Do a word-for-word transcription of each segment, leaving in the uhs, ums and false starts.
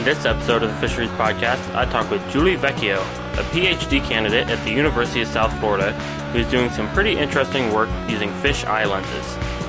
In this episode of the Fisheries Podcast, I talk with Julie Vecchio, a P H D candidate at the University of South Florida, who's doing some pretty interesting work using fish eye lenses.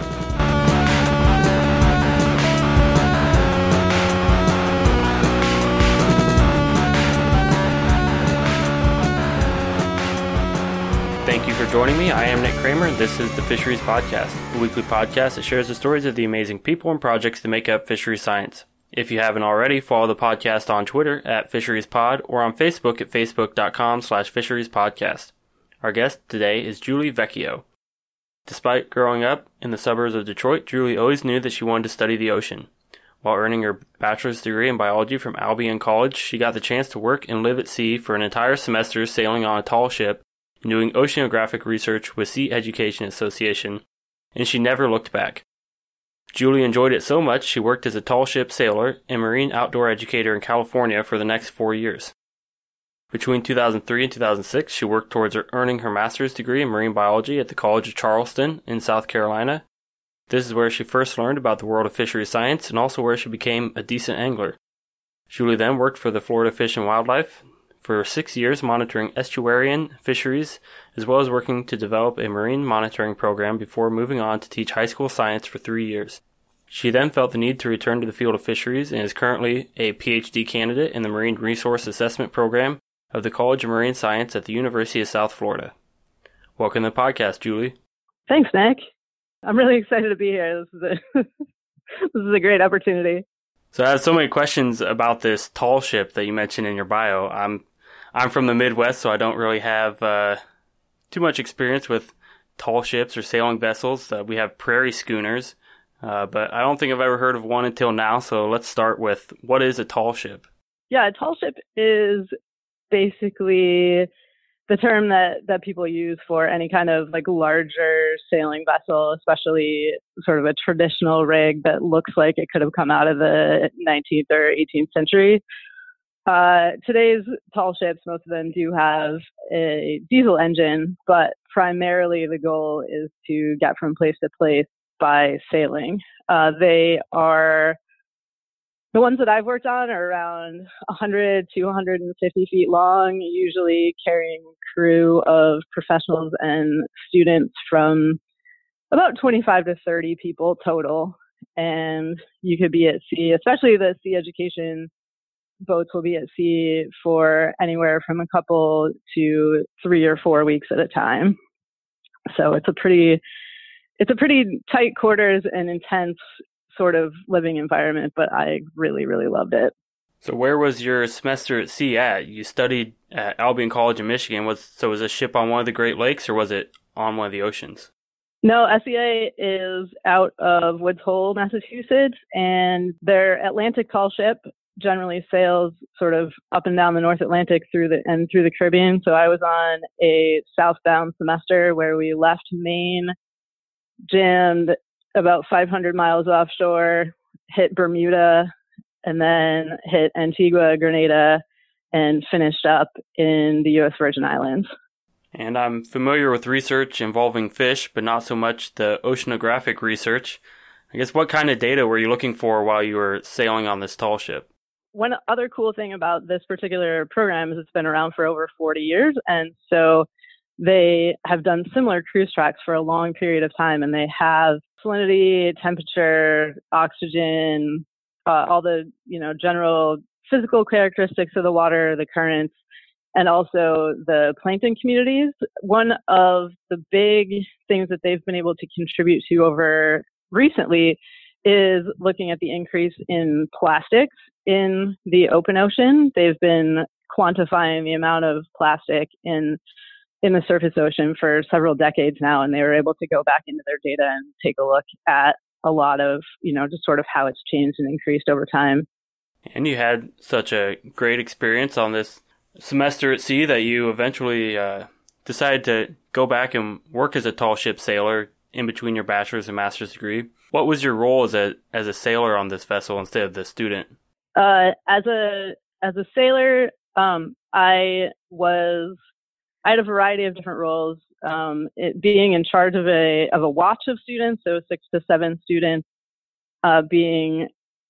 Thank you for joining me. I am Nick Kramer, and this is the Fisheries Podcast, a weekly podcast that shares the stories of the amazing people and projects that make up fisheries science. If you haven't already, follow the podcast on Twitter at FisheriesPod or on Facebook at facebook.com slash fisheriespodcast. Our guest today is Julie Vecchio. Despite growing up in the suburbs of Detroit, Julie always knew that she wanted to study the ocean. While earning her bachelor's degree in biology from Albion College, she got the chance to work and live at sea for an entire semester sailing on a tall ship and doing oceanographic research with Sea Education Association, and she never looked back. Julie enjoyed it so much she worked as a tall ship sailor and marine outdoor educator in California for the next four years. Between two thousand three and two thousand six, she worked towards earning her master's degree in marine biology at the College of Charleston in South Carolina. This is where she first learned about the world of fisheries science and also where she became a decent angler. Julie then worked for the Florida Fish and Wildlife for six years monitoring estuarine fisheries, as well as working to develop a marine monitoring program before moving on to teach high school science for three years. She then felt the need to return to the field of fisheries and is currently a P H D candidate in the Marine Resource Assessment Program of the College of Marine Science at the University of South Florida. Welcome to the podcast, Julie. Thanks, Nick. I'm really excited to be here. This is a, this is a great opportunity. So I have so many questions about this tall ship that you mentioned in your bio. I'm I'm from the Midwest, so I don't really have uh, too much experience with tall ships or sailing vessels. Uh, we have prairie schooners, uh, but I don't think I've ever heard of one until now. So let's start with, what is a tall ship? Yeah, a tall ship is basically the term that, that people use for any kind of like larger sailing vessel, especially sort of a traditional rig that looks like it could have come out of the nineteenth or eighteenth century. Uh, today's tall ships, most of them do have a diesel engine, but primarily the goal is to get from place to place by sailing. Uh, they are, the ones that I've worked on are around one hundred to one hundred fifty feet long, usually carrying a crew of professionals and students from about twenty-five to thirty people total. And you could be at sea, especially the Sea Education boats will be at sea for anywhere from a couple to three or four weeks at a time. So it's a pretty, it's a pretty tight quarters and intense sort of living environment, but I really, really loved it. So where was your semester at sea at? You studied at Albion College in Michigan. Was so was a ship on one of the Great Lakes, or was it on one of the oceans? No, S E A is out of Woods Hole, Massachusetts, and their Atlantic tall ship generally sails sort of up and down the North Atlantic through the and through the Caribbean. So I was on a southbound semester where we left Maine, jammed about five hundred miles offshore, hit Bermuda, and then hit Antigua, Grenada, and finished up in the U S Virgin Islands. And I'm familiar with research involving fish, but not so much the oceanographic research. I guess what kind of data were you looking for while you were sailing on this tall ship? One other cool thing about this particular program is it's been around for over forty years. And so they have done similar cruise tracks for a long period of time. And they have salinity, temperature, oxygen, uh, all the, you know, general physical characteristics of the water, the currents, and also the plankton communities. One of the big things that they've been able to contribute to over recently is looking at the increase in plastics in the open ocean. They've been quantifying the amount of plastic in in the surface ocean for several decades now, and they were able to go back into their data and take a look at a lot of, you know, just sort of how it's changed and increased over time. And you had such a great experience on this semester at sea that you eventually uh, decided to go back and work as a tall ship sailor in between your bachelor's and master's degree. What was your role as a as a sailor on this vessel instead of the student? Uh, as a as a sailor, um, I was I had a variety of different roles. Um, it, being in charge of a of a watch of students, so six to seven students, uh, being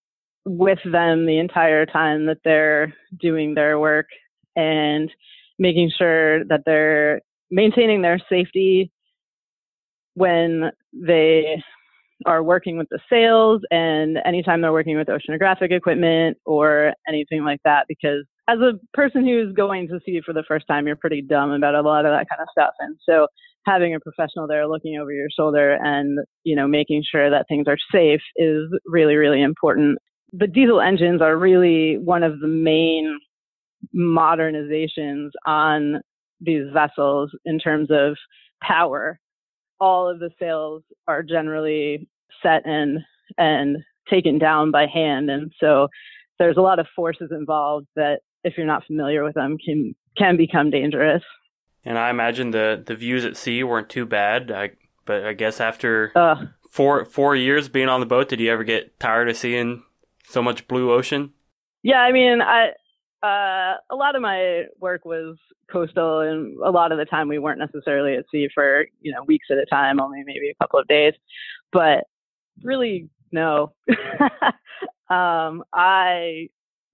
with them the entire time that they're doing their work and making sure that they're maintaining their safety when they are working with the sails and anytime they're working with oceanographic equipment or anything like that. Because as a person who's going to sea for the first time, you're pretty dumb about a lot of that kind of stuff. And so having a professional there looking over your shoulder and, you know, making sure that things are safe is really, really important. The diesel engines are really one of the main modernizations on these vessels in terms of power. All of the sails are generally set and and taken down by hand, and so there's a lot of forces involved that, if you're not familiar with them, can can become dangerous. And I imagine the, the views at sea weren't too bad, I, but I guess after uh, four four years being on the boat, did you ever get tired of seeing so much blue ocean? Yeah, I mean, I uh, a lot of my work was coastal, and a lot of the time we weren't necessarily at sea for, you know, weeks at a time, only maybe a couple of days. But really, no. um, I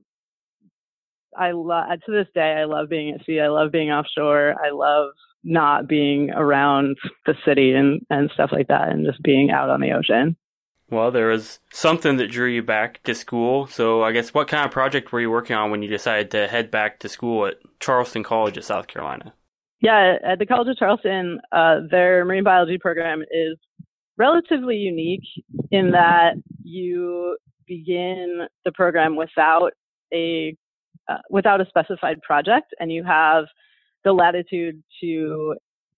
I love to this day. I love being at sea. I love being offshore. I love not being around the city and and stuff like that, and just being out on the ocean. Well, there was something that drew you back to school. So I guess what kind of project were you working on when you decided to head back to school at Charleston College of South Carolina? Yeah, at the College of Charleston, uh, their marine biology program is relatively unique in that you begin the program without a uh, without a specified project, and you have the latitude to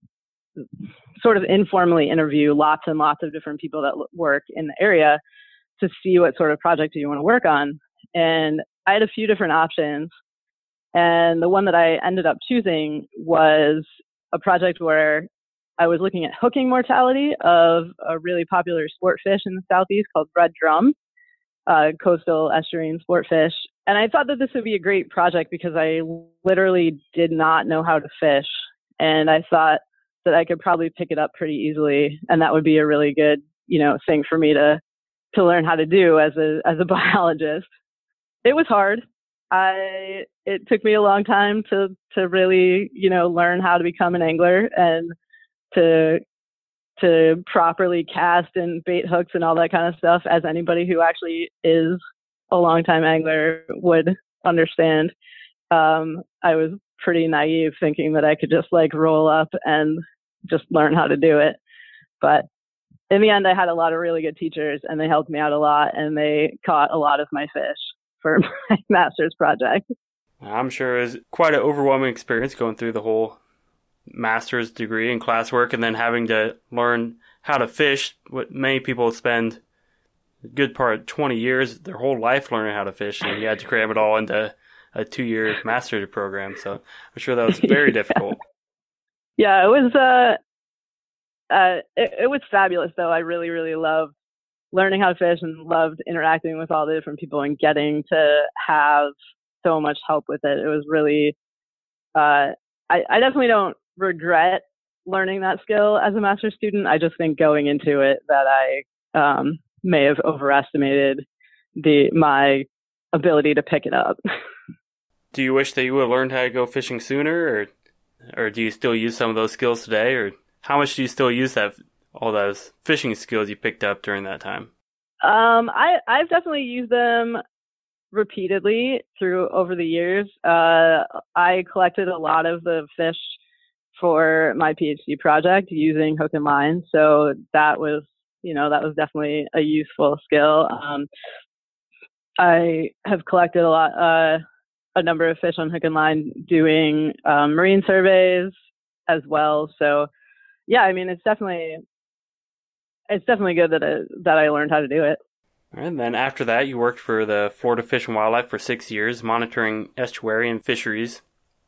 sort of informally interview lots and lots of different people that work in the area to see what sort of project you want to work on. And I had a few different options. And the one that I ended up choosing was a project where I was looking at hooking mortality of a really popular sport fish in the Southeast called red drum, uh, coastal estuarine sport fish. And I thought that this would be a great project because I literally did not know how to fish. And I thought that I could probably pick it up pretty easily, and that would be a really good, you know, thing for me to to learn how to do as a as a biologist. It was hard. I it took me a long time to to really, you know, learn how to become an angler and to to properly cast and bait hooks and all that kind of stuff, as anybody who actually is a longtime angler would understand. Um, I was pretty naive thinking that I could just like roll up and just learn how to do it. But in the end, I had a lot of really good teachers, and they helped me out a lot, and they caught a lot of my fish for my master's project. I'm sure it was quite an overwhelming experience going through the whole master's degree and classwork and then having to learn how to fish. What many people spend a good part of twenty years, their whole life learning how to fish, and you had to cram it all into a two-year master's program. So I'm sure that was very yeah. difficult. Yeah, it was, uh, uh, it, it was fabulous though. I really, really loved learning how to fish and loved interacting with all the different people and getting to have so much help with it. It was really, uh, I, I definitely don't regret learning that skill as a master's student. I just think going into it that I, um, may have overestimated the, my ability to pick it up. Do you wish that you would have learned how to go fishing sooner, or or do you still use some of those skills today, or how much do you still use that all those fishing skills you picked up during that time? Um, I I've definitely used them repeatedly through over the years. Uh, I collected a lot of the fish for my PhD project using hook and line, so that was you know that was definitely a useful skill. Um, I have collected a lot. Uh, a number of fish on hook and line doing um, marine surveys as well. So yeah, I mean, it's definitely, it's definitely good that, it, that I learned how to do it. And then after that, you worked for the Florida Fish and Wildlife for six years, monitoring estuarine fisheries.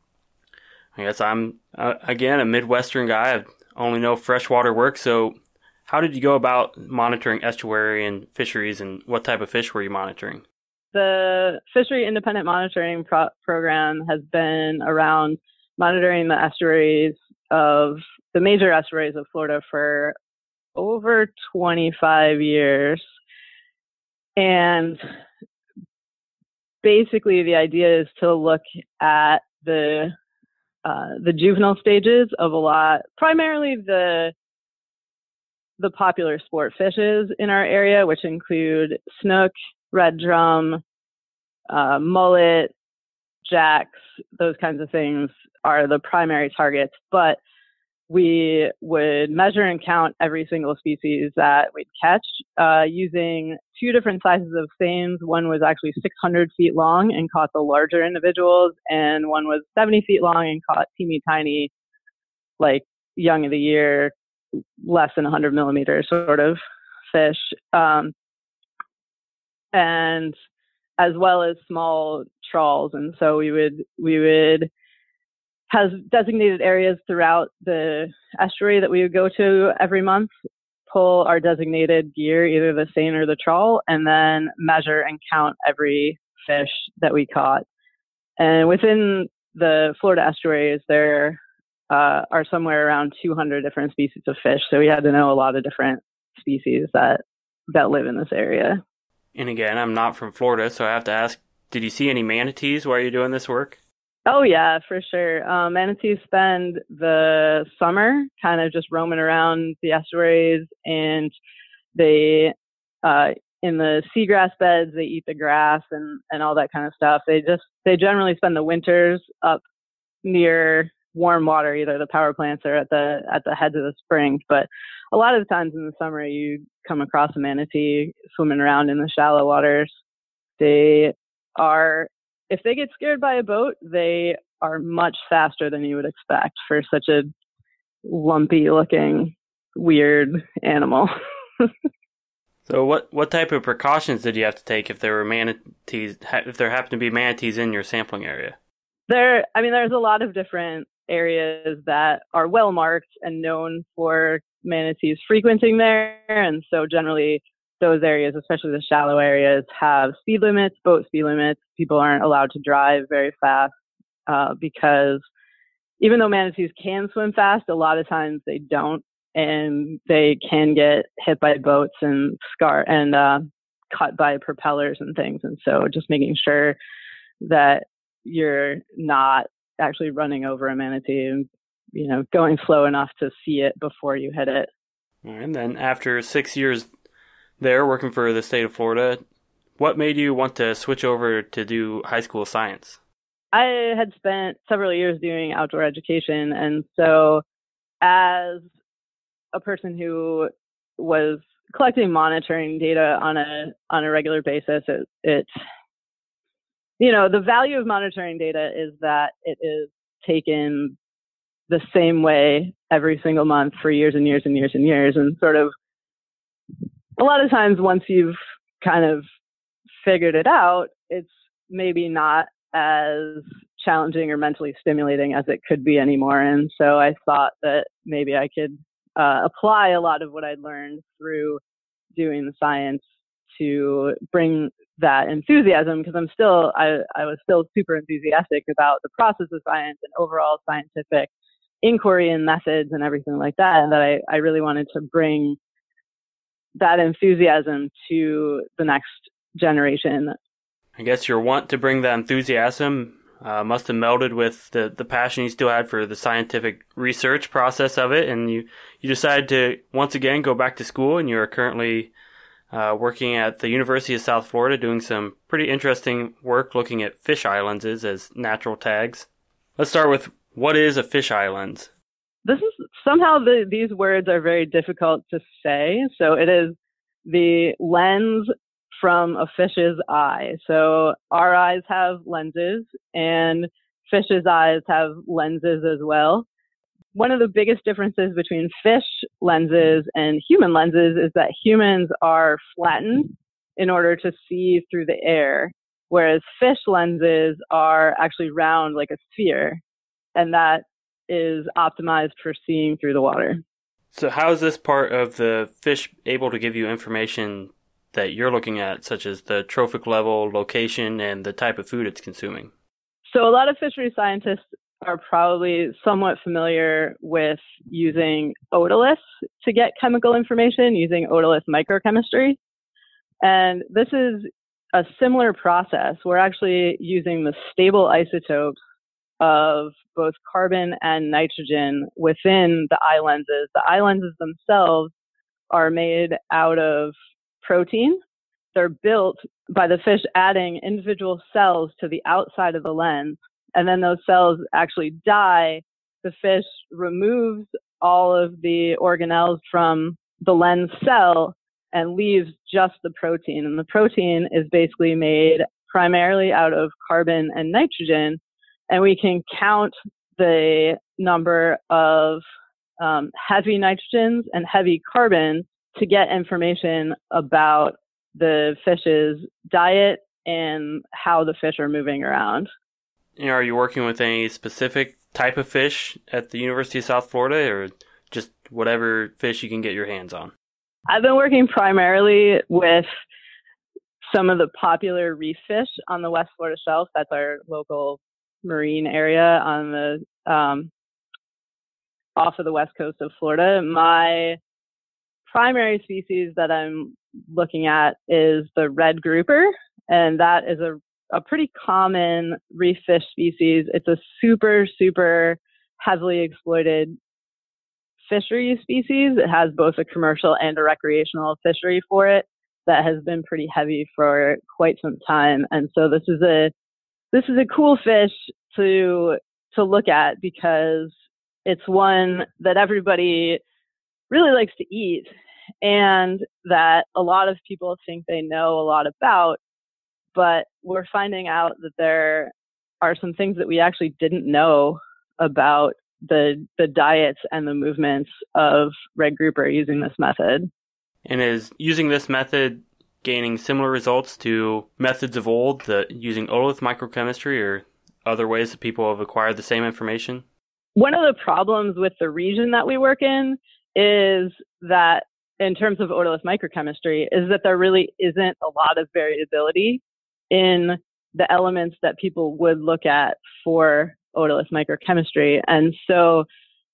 I guess I'm, uh, again, a Midwestern guy. I only know freshwater work. So how did you go about monitoring estuarine fisheries, and what type of fish were you monitoring? The Fishery Independent Monitoring Pro- Program has been around monitoring the estuaries of the major estuaries of Florida for over twenty-five years. And basically the idea is to look at the uh, the juvenile stages of a lot, primarily the the popular sport fishes in our area, which include snook, red drum, uh, mullet, jacks, those kinds of things are the primary targets. But we would measure and count every single species that we'd catch uh, using two different sizes of seines. One was actually six hundred feet long and caught the larger individuals, and one was seventy feet long and caught teeny tiny, like young of the year, less than one hundred millimeter sort of fish. Um, and as well as small trawls. And so we would, we would have designated areas throughout the estuary that we would go to every month, pull our designated gear, either the seine or the trawl, and then measure and count every fish that we caught. And within the Florida estuaries, there uh, are somewhere around two hundred different species of fish. So we had to know a lot of different species that, that live in this area. And again, I'm not from Florida, so I have to ask, did you see any manatees while you're doing this work? Oh, yeah, for sure. Um, manatees spend the summer kind of just roaming around the estuaries, and they, uh, in the seagrass beds, they eat the grass and, and all that kind of stuff. They just, they generally spend the winters up near warm water, either the power plants or at the, at the heads of the springs. But a lot of the times in the summer, you come across a manatee swimming around in the shallow waters. They are, if they get scared by a boat, they are much faster than you would expect for such a lumpy looking, weird animal. So what, what type of precautions did you have to take if there were manatees, if there happened to be manatees in your sampling area? There, I mean, there's a lot of different areas that are well marked and known for manatees frequenting there. And so generally those areas, especially the shallow areas, have speed limits, boat speed limits. People aren't allowed to drive very fast uh, because even though manatees can swim fast, a lot of times they don't, and they can get hit by boats and scar and uh, cut by propellers and things. And so just making sure that you're not actually running over a manatee and, you know, going slow enough to see it before you hit it. And then after six years there working for the state of Florida, what made you want to switch over to do high school science? I had spent several years doing outdoor education, and so as a person who was collecting monitoring data on a on a regular basis, it, it you know, the value of monitoring data is that it is taken the same way every single month for years and years and years and years. And sort of a lot of times once you've kind of figured it out, it's maybe not as challenging or mentally stimulating as it could be anymore. And so I thought that maybe I could uh, apply a lot of what I'd learned through doing the science to bring that enthusiasm, because I'm still, I, I was still super enthusiastic about the process of science and overall scientific inquiry and methods and everything like that. And that I, I really wanted to bring that enthusiasm to the next generation. I guess your want to bring that enthusiasm uh, must have melded with the, the passion you still had for the scientific research process of it. And you, you decided to once again go back to school, and you're currently Uh, working at the University of South Florida, doing some pretty interesting work looking at fish islands as natural tags. Let's start with, what is a fish island? This is somehow the, these words are very difficult to say. So it is the lens from a fish's eye. So our eyes have lenses, and fish's eyes have lenses as well. One of the biggest differences between fish lenses and human lenses is that humans are flattened in order to see through the air, whereas fish lenses are actually round like a sphere, and that is optimized for seeing through the water. So how is this part of the fish able to give you information that you're looking at, such as the trophic level, location, and the type of food it's consuming? So a lot of fishery scientists are probably somewhat familiar with using otoliths to get chemical information, using otolith microchemistry. And this is a similar process. We're actually using the stable isotopes of both carbon and nitrogen within the eye lenses. The eye lenses themselves are made out of protein. They're built by the fish adding individual cells to the outside of the lens, and then those cells actually die. The fish removes all of the organelles from the lens cell and leaves just the protein. And the protein is basically made primarily out of carbon and nitrogen, and we can count the number of um, heavy nitrogens and heavy carbon to get information about the fish's diet and how the fish are moving around. And are you working with any specific type of fish at the University of South Florida, or just whatever fish you can get your hands on? I've been working primarily with some of the popular reef fish on the West Florida shelf. That's our local marine area on the um, off of the west coast of Florida. My primary species that I'm looking at is the red grouper, and that is a, a pretty common reef fish species. It's a super, super heavily exploited fishery species. It has both a commercial and a recreational fishery for it that has been pretty heavy for quite some time. And so this is a this is a cool fish to to look at because it's one that everybody really likes to eat, and that a lot of people think they know a lot about, but we're finding out that there are some things that we actually didn't know about the the diets and the movements of red grouper using this method. And is using this method gaining similar results to methods of old, the, using otolith microchemistry, or other ways that people have acquired the same information? One of the problems with the region that we work in is that, in terms of otolith microchemistry, is that there really isn't a lot of variability in the elements that people would look at for otolith microchemistry. And so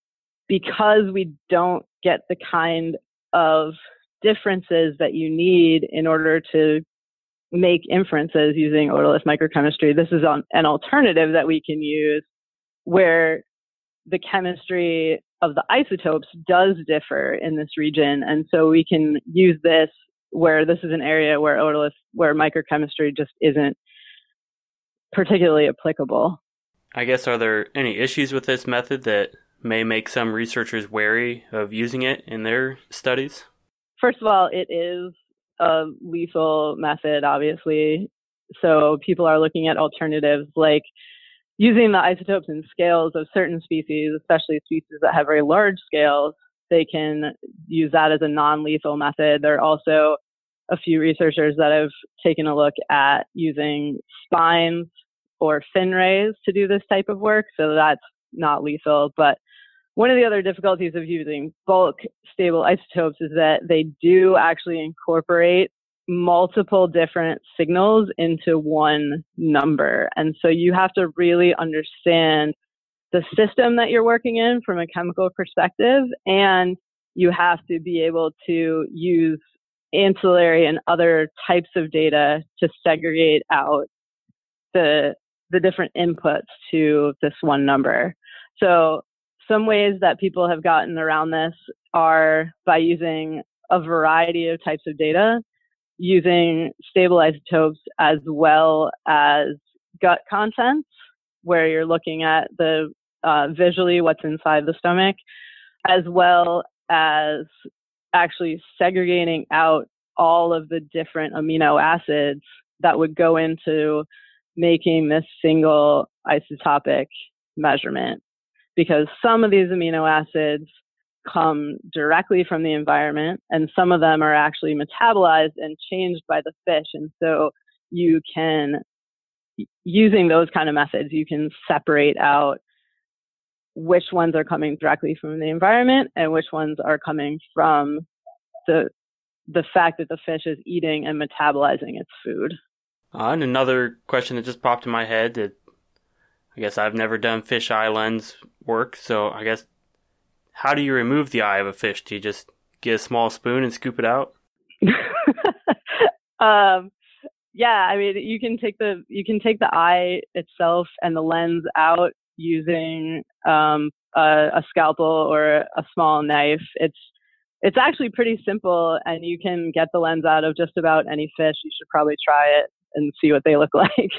because we don't get the kind of differences that you need in order to make inferences using otolith microchemistry, this is an alternative that we can use where the chemistry of the isotopes does differ in this region. And so we can use this where this is an area where otolith, where microchemistry just isn't particularly applicable. I guess, are there any issues with this method that may make some researchers wary of using it in their studies? First of all, it is a lethal method, obviously. So people are looking at alternatives like using the isotopes and scales of certain species, especially species that have very large scales. They can use that as a non-lethal method. There are also a few researchers that have taken a look at using spines or fin rays to do this type of work. So that's not lethal. But one of the other difficulties of using bulk stable isotopes is that they do actually incorporate multiple different signals into one number. And so you have to really understand the system that you're working in from a chemical perspective, and you have to be able to use ancillary and other types of data to segregate out the the different inputs to this one number. So some ways that people have gotten around this are by using a variety of types of data, using stable isotopes as well as gut contents, where you're looking at the uh, visually what's inside the stomach, as well as actually segregating out all of the different amino acids that would go into making this single isotopic measurement. Because some of these amino acids come directly from the environment, and some of them are actually metabolized and changed by the fish. And so you can, using those kind of methods, you can separate out which ones are coming directly from the environment and which ones are coming from the the fact that the fish is eating and metabolizing its food. Uh, and another question that just popped in my head that I guess I've never done fish eye lens work, so I guess, how do you remove the eye of a fish? Do you just get a small spoon and scoop it out? um, Yeah, I mean, you can take the you can take the eye itself and the lens out using um, a, a scalpel or a small knife. It's it's actually pretty simple, and you can get the lens out of just about any fish. You should probably try it and see what they look like.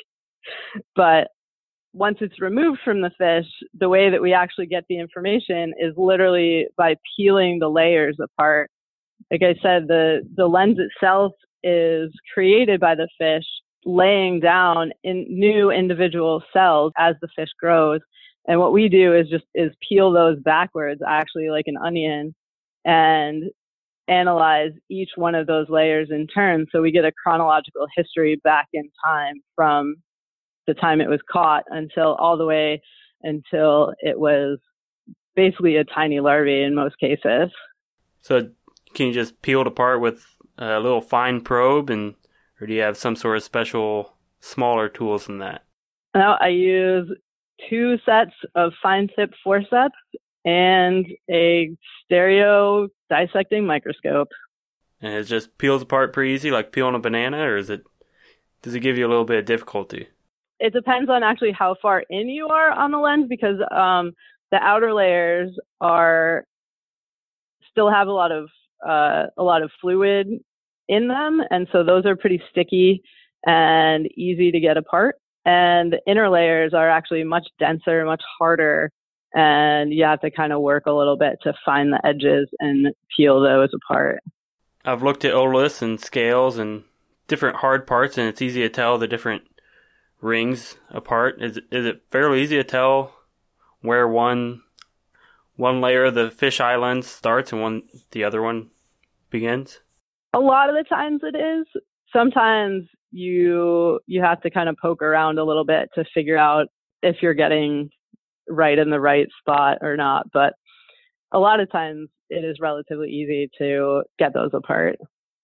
But once it's removed from the fish, the way that we actually get the information is literally by peeling the layers apart. Like I said, the, the lens itself is created by the fish laying down in new individual cells as the fish grows. And what we do is just is peel those backwards, actually like an onion, and analyze each one of those layers in turn. So we get a chronological history back in time from the time it was caught until all the way until it was basically a tiny larvae in most cases. So can you just peel it apart with a little fine probe, and or do you have some sort of special smaller tools than that? Now I use two sets of fine tip forceps and a stereo dissecting microscope. And it just peels apart pretty easy, like peeling a banana, or is it does it give you a little bit of difficulty? It depends on actually how far in you are on the lens, because um, the outer layers are still have a lot of uh, a lot of fluid in them, and so those are pretty sticky and easy to get apart. And the inner layers are actually much denser, much harder, and you have to kind of work a little bit to find the edges and peel those apart. I've looked at otoliths and scales and different hard parts, and it's easy to tell the different rings apart. Is is it fairly easy to tell where one one layer of the fisheye lens starts and one the other one begins? A lot of the times it is. Sometimes you you have to kind of poke around a little bit to figure out if you're getting right in the right spot or not. But a lot of times it is relatively easy to get those apart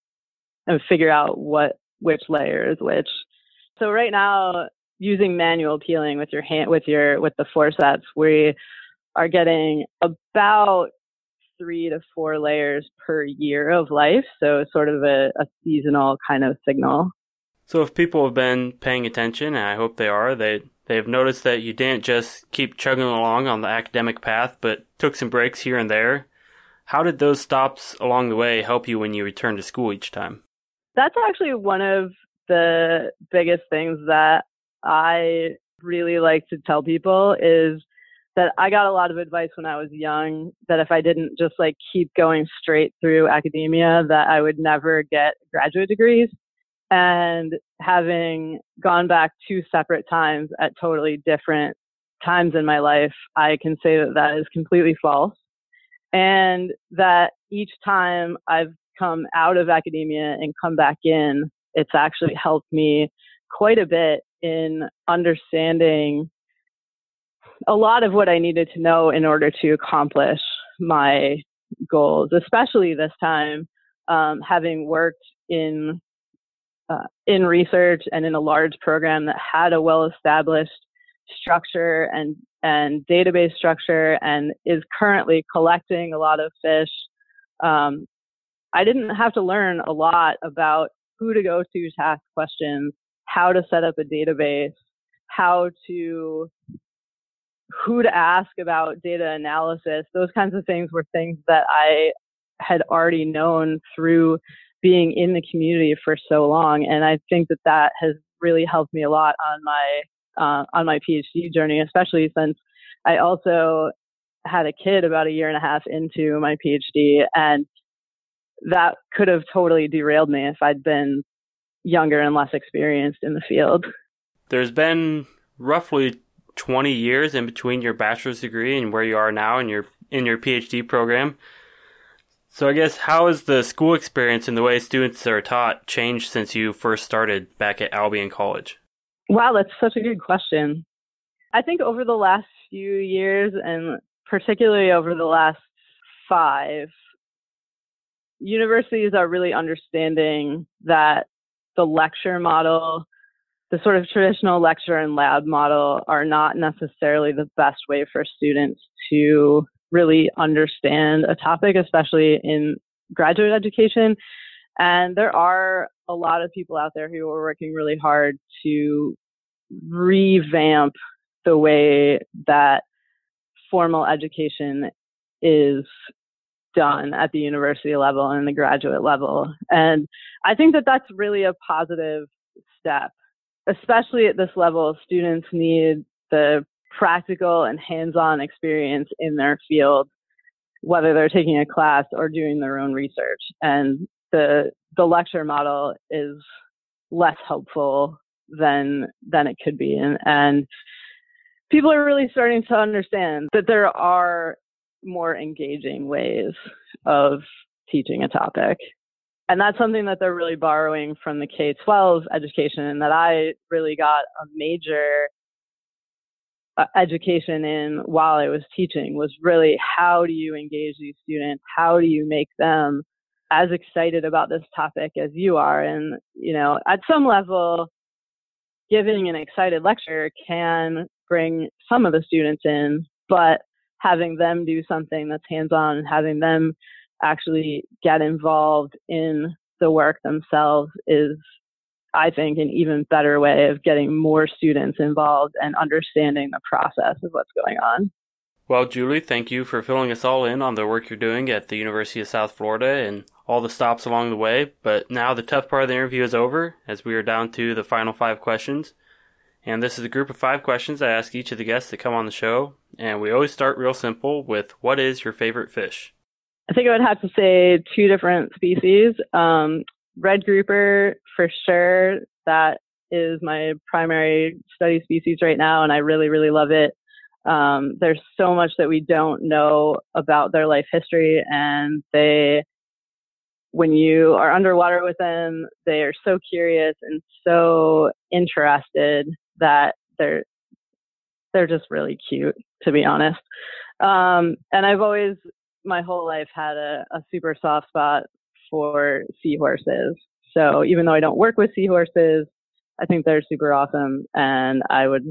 and figure out what which layer is which. So right now, using manual peeling with your hand, with your with the forceps, we are getting about three to four layers per year of life. So sort of a, a seasonal kind of signal. So if people have been paying attention, and I hope they are, they they've noticed that you didn't just keep chugging along on the academic path, but took some breaks here and there. How did those stops along the way help you when you returned to school each time? That's actually one of the biggest things that I really like to tell people is that I got a lot of advice when I was young that if I didn't just like keep going straight through academia, that I would never get graduate degrees. And having gone back two separate times at totally different times in my life, I can say that that is completely false. And that each time I've come out of academia and come back in, it's actually helped me quite a bit in understanding a lot of what I needed to know in order to accomplish my goals, especially this time, um, having worked in uh, in research and in a large program that had a well-established structure and, and database structure and is currently collecting a lot of fish. Um, I didn't have to learn a lot about who to go to to ask questions, how to set up a database, how to, who to ask about data analysis. Those kinds of things were things that I had already known through being in the community for so long. And I think that that has really helped me a lot on my, uh, on my PhD journey, especially since I also had a kid about a year and a half into my PhD, and that could have totally derailed me if I'd been younger and less experienced in the field. There's been roughly twenty years in between your bachelor's degree and where you are now in your in your PhD program. So I guess how has the school experience and the way students are taught changed since you first started back at Albion College? Wow, that's such a good question. I think over the last few years, and particularly over the last five, universities are really understanding that the lecture model, the sort of traditional lecture and lab model, are not necessarily the best way for students to really understand a topic, especially in graduate education. And there are a lot of people out there who are working really hard to revamp the way that formal education is done at the university level and the graduate level. And I think that that's really a positive step, especially at this level. Students need the practical and hands-on experience in their field, whether they're taking a class or doing their own research. And the the lecture model is less helpful than than it could be. And, and people are really starting to understand that there are more engaging ways of teaching a topic. And that's something that they're really borrowing from the K twelve education, and that I really got a major uh, education in while I was teaching, was really how do you engage these students? How do you make them as excited about this topic as you are? And, you know, at some level, giving an excited lecture can bring some of the students in, but having them do something that's hands-on and having them actually get involved in the work themselves is, I think, an even better way of getting more students involved and understanding the process of what's going on. Well, Julie, thank you for filling us all in on the work you're doing at the University of South Florida and all the stops along the way. But now the tough part of the interview is over, as we are down to the final five questions. And this is a group of five questions I ask each of the guests that come on the show. And we always start real simple with, what is your favorite fish? I think I would have to say two different species. Um, red grouper, for sure. That is my primary study species right now, and I really, really love it. Um, there's so much that we don't know about their life history, and they, when you are underwater with them, they are so curious and so interested that they're they're just really cute, to be honest. Um, and I've always, my whole life, had a, a super soft spot for seahorses. So even though I don't work with seahorses, I think they're super awesome, and I would,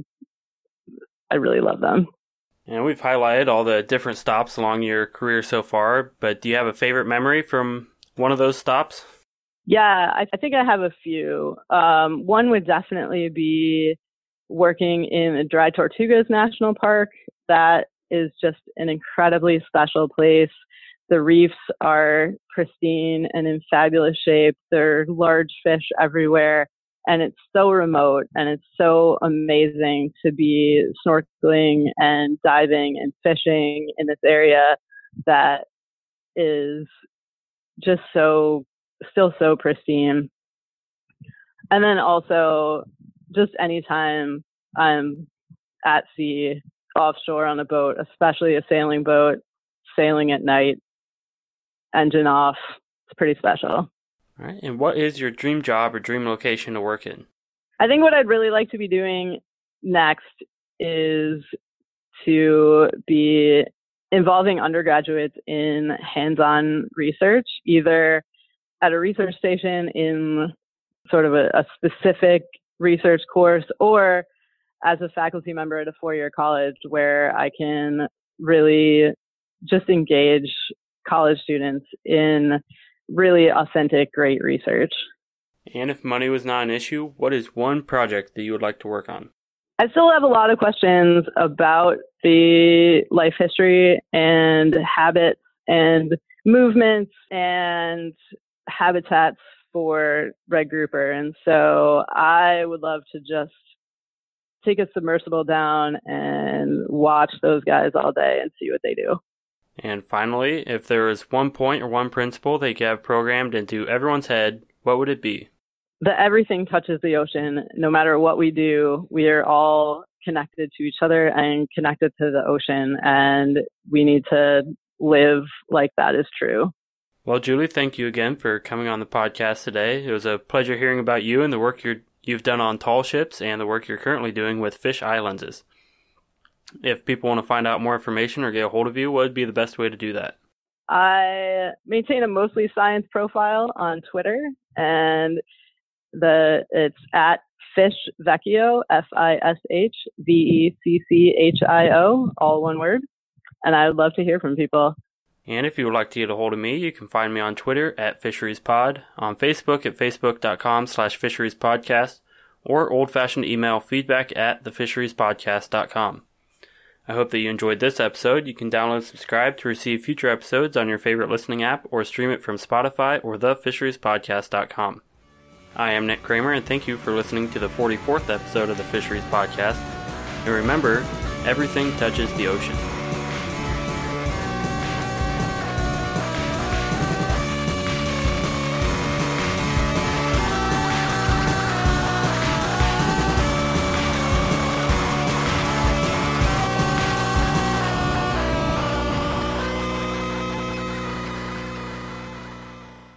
I really love them. And we've highlighted all the different stops along your career so far, but do you have a favorite memory from one of those stops? Yeah, I, I think I have a few. Um, one would definitely be working in the Dry Tortugas National Park. That is just an incredibly special place. The reefs are pristine and in fabulous shape. There are large fish everywhere, and it's so remote, and it's so amazing to be snorkeling and diving and fishing in this area that is just so, still so pristine. And then also, just anytime I'm at sea, offshore on a boat, especially a sailing boat, sailing at night, engine off, it's pretty special. All right. And what is your dream job or dream location to work in? I think what I'd really like to be doing next is to be involving undergraduates in hands-on research, either at a research station in sort of a, a specific research course, or as a faculty member at a four-year college where I can really just engage college students in really authentic, great research. And if money was not an issue, what is one project that you would like to work on? I still have a lot of questions about the life history and habits and movements and habitats for red grouper. And so I would love to just take a submersible down and watch those guys all day and see what they do. And finally, if there was one point or one principle that you could have programmed into everyone's head, what would it be? That everything touches the ocean. No matter what we do, we are all connected to each other and connected to the ocean, and we need to live like that is true. Well, Julie, thank you again for coming on the podcast today. It was a pleasure hearing about you and the work you're, you've done on tall ships and the work you're currently doing with fish eye lenses. If people want to find out more information or get a hold of you, what would be the best way to do that? I maintain a mostly science profile on Twitter, and the it's at Fish Vecchio, F I S H V E C C H I O, all one word. And I would love to hear from people. And if you would like to get a hold of me, you can find me on Twitter at FisheриesPod, on Facebook at facebook.com slash fisheriespodcast, or old-fashioned email feedback at thefisheriespodcast dot com. I hope that you enjoyed this episode. You can download and subscribe to receive future episodes on your favorite listening app or stream it from Spotify or the fisheries podcast dot com. I am Nick Kramer, and thank you for listening to the forty-fourth episode of the Fisheries Podcast. And remember, everything touches the ocean.